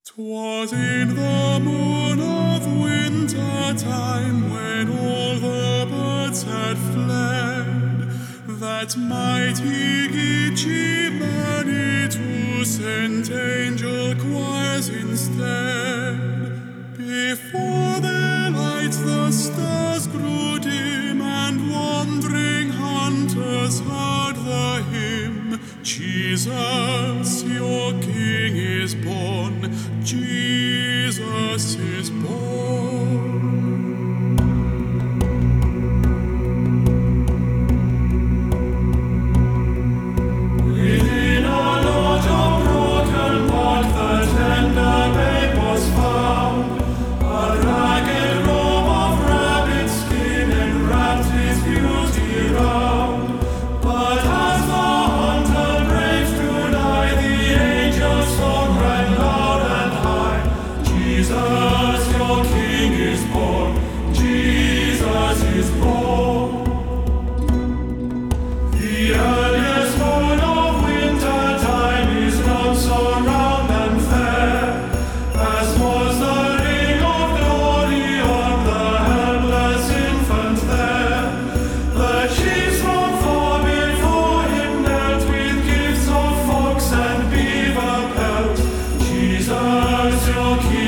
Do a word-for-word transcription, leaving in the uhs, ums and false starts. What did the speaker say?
'Twas in the moon of winter time, when all the birds had fled, that mighty Githsemane sent angel choirs instead. Before their light the stars grew dim, and wandering hunters heard the hymn, Jesus, your King is born, Jesus is born. Within a lot of broken pot the tender babe was found, a ragged robe of rabbit skin enwrapped his beauty round. But as the hunter brave stood nigh, the angels' song rang loud and high, Jesus, your King is born, Jesus is born. The earliest moon of winter time is not so round and fair, as was the ring of glory on the helpless infant there. The chiefs from far before him knelt with gifts of fox and beaver pelt. Jesus, your King